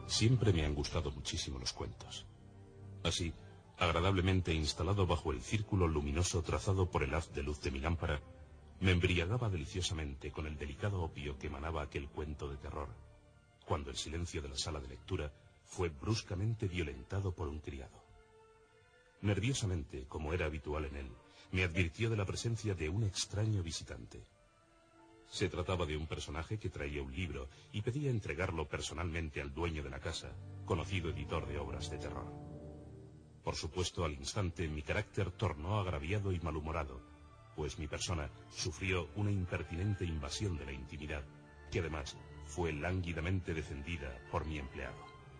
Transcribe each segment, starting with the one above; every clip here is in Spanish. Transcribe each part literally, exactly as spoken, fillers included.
Siempre me han gustado muchísimo los cuentos. Así, agradablemente instalado bajo el círculo luminoso trazado por el haz de luz de mi lámpara, me embriagaba deliciosamente con el delicado opio que emanaba aquel cuento de terror, cuando el silencio de la sala de lectura fue bruscamente violentado por un criado. Nerviosamente, como era habitual en él, me advirtió de la presencia de un extraño visitante. Se trataba de un personaje que traía un libro y pedía entregarlo personalmente al dueño de la casa, conocido editor de obras de terror. Por supuesto, al instante mi carácter tornó agraviado y malhumorado, pues mi persona sufrió una impertinente invasión de la intimidad, que además fue lánguidamente defendida por mi empleado.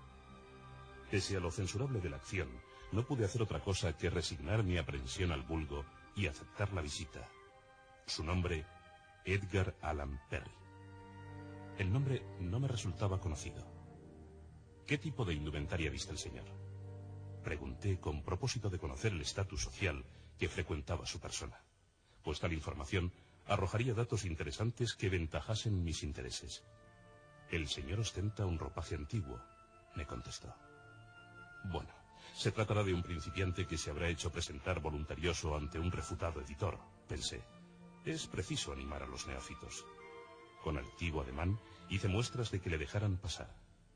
Pese a lo censurable de la acción, no pude hacer otra cosa que resignar mi aprensión al vulgo y aceptar la visita. Su nombre, Edgar Allan Perry. El nombre no me resultaba conocido. ¿Qué tipo de indumentaria viste el señor?, pregunté con propósito de conocer el estatus social que frecuentaba su persona, pues tal información arrojaría datos interesantes que ventajasen mis intereses. El señor ostenta un ropaje antiguo, me contestó. Bueno, se tratará de un principiante que se habrá hecho presentar voluntarioso ante un refutado editor, pensé. Es preciso animar a los neófitos. Con altivo ademán hice muestras de que le dejaran pasar.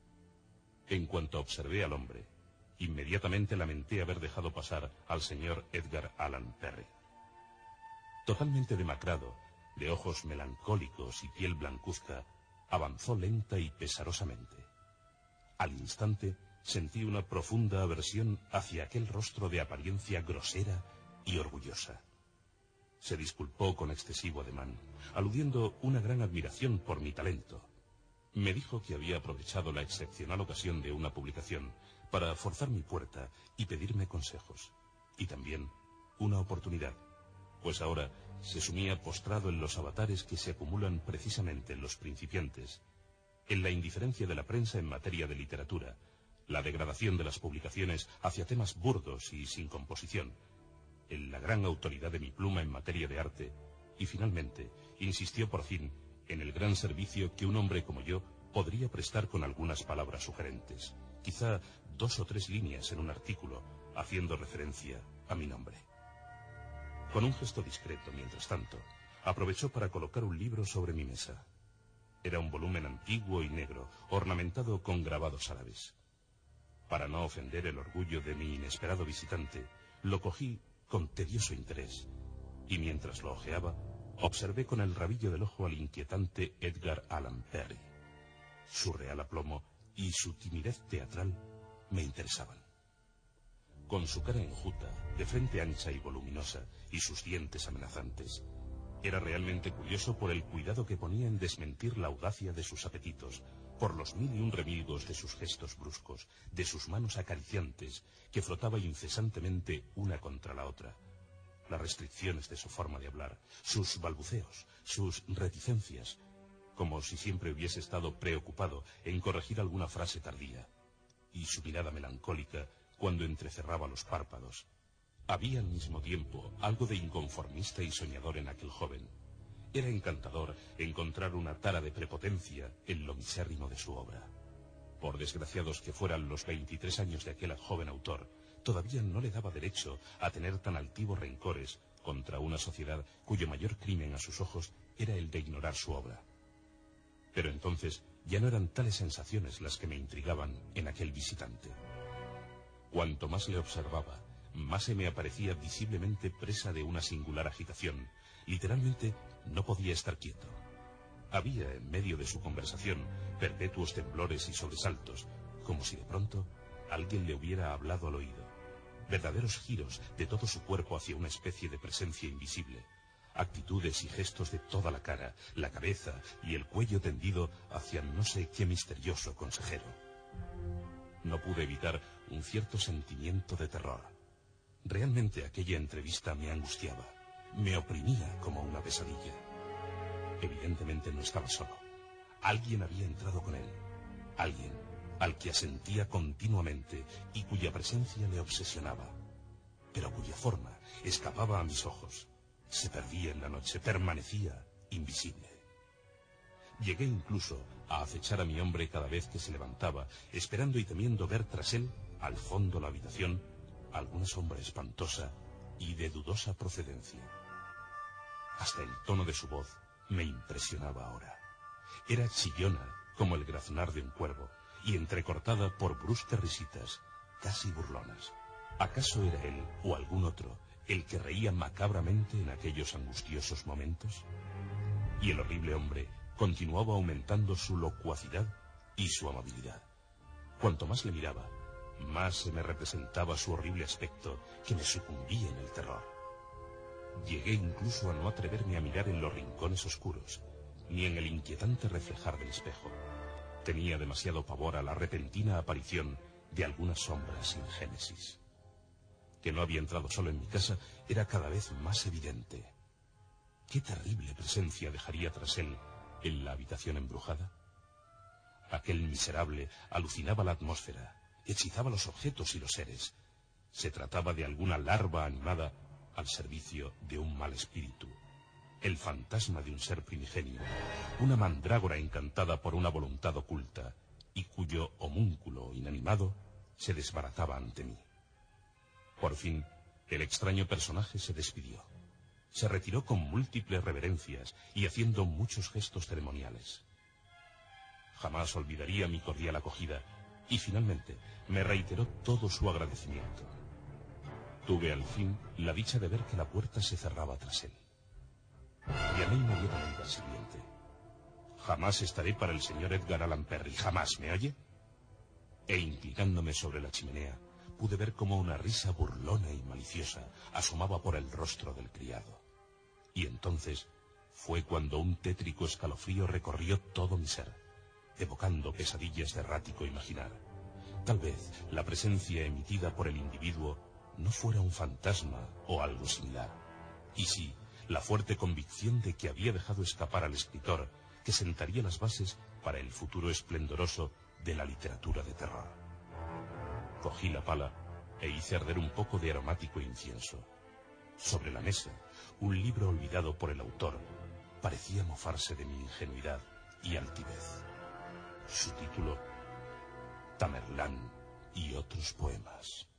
En cuanto observé al hombre, inmediatamente lamenté haber dejado pasar al señor Edgar Allan Perry. Totalmente demacrado, de ojos melancólicos y piel blancuzca, avanzó lenta y pesarosamente. Al instante sentí una profunda aversión hacia aquel rostro de apariencia grosera y orgullosa. Se disculpó con excesivo ademán, aludiendo una gran admiración por mi talento. Me dijo que había aprovechado la excepcional ocasión de una publicación para forzar mi puerta y pedirme consejos, y también una oportunidad, pues ahora se sumía postrado en los avatares que se acumulan precisamente en los principiantes, en la indiferencia de la prensa en materia de literatura, la degradación de las publicaciones hacia temas burdos y sin composición, en la gran autoridad de mi pluma en materia de arte, y finalmente insistió por fin en el gran servicio que un hombre como yo podría prestar con algunas palabras sugerentes, quizá dos o tres líneas en un artículo, haciendo referencia a mi nombre. Con un gesto discreto, mientras tanto, aprovechó para colocar un libro sobre mi mesa. Era un volumen antiguo y negro, ornamentado con grabados árabes. Para no ofender el orgullo de mi inesperado visitante, lo cogí con tedioso interés, y mientras lo hojeaba, observé con el rabillo del ojo al inquietante Edgar Allan Perry. Su real aplomo y su timidez teatral me interesaban. Con su cara enjuta, de frente ancha y voluminosa, y sus dientes amenazantes, era realmente curioso por el cuidado que ponía en desmentir la audacia de sus apetitos, por los mil y un remilgos de sus gestos bruscos, de sus manos acariciantes, que frotaba incesantemente una contra la otra, las restricciones de su forma de hablar, sus balbuceos, sus reticencias, como si siempre hubiese estado preocupado en corregir alguna frase tardía, y su mirada melancólica cuando entrecerraba los párpados. Había al mismo tiempo algo de inconformista y soñador en aquel joven. Era encantador encontrar una tara de prepotencia en lo misérrimo de su obra. Por desgraciados que fueran los veintitrés años de aquel joven autor, todavía no le daba derecho a tener tan altivos rencores contra una sociedad cuyo mayor crimen a sus ojos era el de ignorar su obra. Pero entonces ya no eran tales sensaciones las que me intrigaban en aquel visitante. Cuanto más le observaba, más se me aparecía visiblemente presa de una singular agitación. Literalmente no podía estar quieto. Había en medio de su conversación perpetuos temblores y sobresaltos, como si de pronto alguien le hubiera hablado al oído. Verdaderos giros de todo su cuerpo hacia una especie de presencia invisible. Actitudes y gestos de toda la cara, la cabeza y el cuello tendido hacia no sé qué misterioso consejero. No pude evitar un cierto sentimiento de terror. Realmente aquella entrevista me angustiaba, me oprimía como una pesadilla. Evidentemente no estaba solo. Alguien había entrado con él. Alguien al que asentía continuamente y cuya presencia le obsesionaba, pero cuya forma escapaba a mis ojos. Se perdía en la noche, permanecía invisible. Llegué incluso a acechar a mi hombre cada vez que se levantaba, esperando y temiendo ver tras él, al fondo de la habitación, alguna sombra espantosa y de dudosa procedencia. Hasta el tono de su voz me impresionaba ahora. Era chillona como el graznar de un cuervo y entrecortada por bruscas risitas, casi burlonas. ¿Acaso era él o algún otro el que reía macabramente en aquellos angustiosos momentos? Y el horrible hombre continuaba aumentando su locuacidad y su amabilidad. Cuanto más le miraba, más se me representaba su horrible aspecto, que me sucumbía en el terror. Llegué incluso a no atreverme a mirar en los rincones oscuros, ni en el inquietante reflejar del espejo. Tenía demasiado pavor a la repentina aparición de alguna sombra sin génesis. Que no había entrado solo en mi casa era cada vez más evidente. ¿Qué terrible presencia dejaría tras él en la habitación embrujada? Aquel miserable alucinaba la atmósfera, hechizaba los objetos y los seres. Se trataba de alguna larva animada al servicio de un mal espíritu, el fantasma de un ser primigenio, una mandrágora encantada por una voluntad oculta, y cuyo homúnculo inanimado se desbarataba ante mí. Por fin, el extraño personaje se despidió. Se retiró con múltiples reverencias y haciendo muchos gestos ceremoniales. Jamás olvidaría mi cordial acogida, y finalmente me reiteró todo su agradecimiento. Tuve al fin la dicha de ver que la puerta se cerraba tras él. Llamé inmediatamente al sirviente. Jamás estaré para el señor Edgar Allan Perry, jamás, ¿me oye? E inclinándome sobre la chimenea, pude ver cómo una risa burlona y maliciosa asomaba por el rostro del criado. Y entonces fue cuando un tétrico escalofrío recorrió todo mi ser, evocando pesadillas de errático imaginar. Tal vez la presencia emitida por el individuo no fuera un fantasma o algo similar, y sí, la fuerte convicción de que había dejado escapar al escritor que sentaría las bases para el futuro esplendoroso de la literatura de terror. Cogí la pala e hice arder un poco de aromático incienso. Sobre la mesa, un libro olvidado por el autor parecía mofarse de mi ingenuidad y altivez. Su título, Tamerlán y otros poemas.